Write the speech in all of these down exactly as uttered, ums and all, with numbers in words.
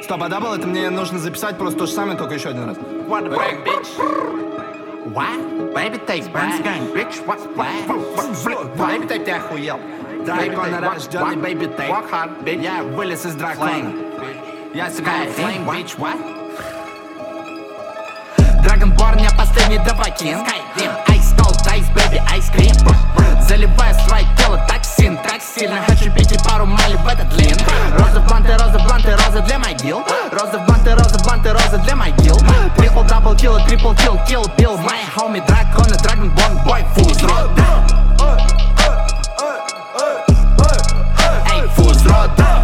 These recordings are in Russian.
Стоп, а дабл, это мне нужно записать просто то же самое, только еще один раз. What the fuck, bitch? What? Baby take back, bitch, what's black? Baby take, ты охуел. Дракона рожденный, baby take. Walk hard, bitch. Я вылез из дракона. Я сыграю Flame, flame, bitch, what? Dragonborn, я последний давакин. Ice cold, ice, baby, ice cream. Заливаю свое тело токсин, так сильно хочу пить и пару мали в этот лин. Розы в бланты, розы в бланты, розы для могил. Розы в бланты, розы в бланты, розы для могил. Трипл, дабл, килл, трипл, килл, килл, билл. Мои хоми, драконы, Dragonborn, бой, фуз, рода. Эй, фуз, рода.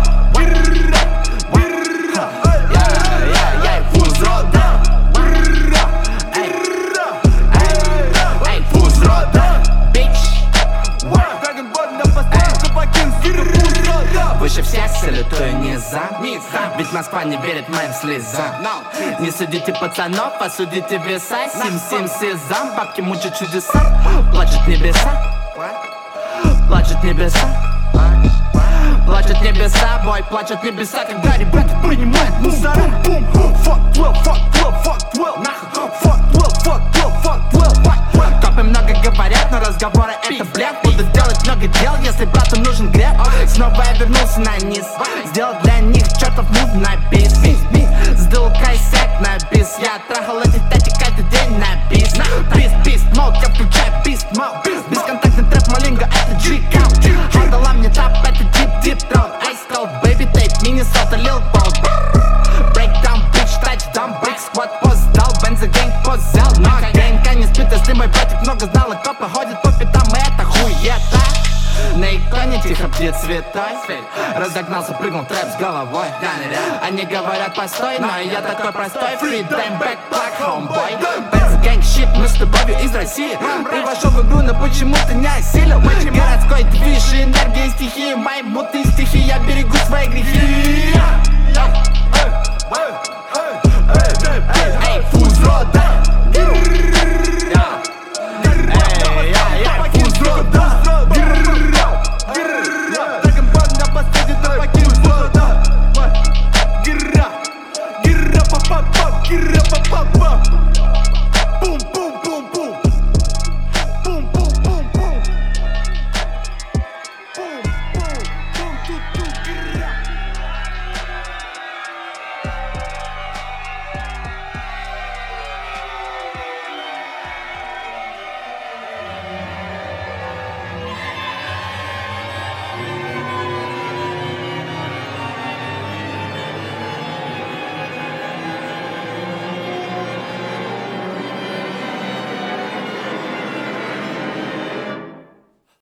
Выше всех салютую низам. Ведь Москва не верит моим слезам. Не судите пацанов, а судите веса. Сим-сим сезам, бабки мучат чудеса. Плачут небеса. Плачут небеса. Плачут небеса, бой, плачут небеса. Когда ребята принимают мусора. Fuck twelve, fuck twelve, fuck twelve. Нахуй, fuck twelve, fuck twelve, fuck twelve. Копы много говорят, но разговоры это блядь. Буду делать много дел, если брату нужен греб. Снова я вернулся на низ. Сделал для них чертов мув на бис. Сдул кайсек на бис. Я трахал эти тати каждый день на бис. Бист, бист, мод, я включаю бист, мод. Бесконтактный трэп, малинга, это G-Count. Отдала мне тап, это deep, deep throat. Ice cold, baby tape, Minnesota, Lil Bolt. Breakdown, bitch, touchdown, break squad, поз дал. Бензогэнг, поз взял. Но гэнга не спит, если мой братик много знал. И копы ходят по пятам, и это хуета. На иконе тихо птиц цветой. Разогнался, прыгнул трэп с головой. Они говорят постой, но я такой простой. Free damn back, black homeboy. Бензогэнг, щит, мы с любовью из России. Ты вошел в игру, но почему ты не осилил? Городской движ, энергия, стихии. Мои мутные стихи, я берегу свои грехи.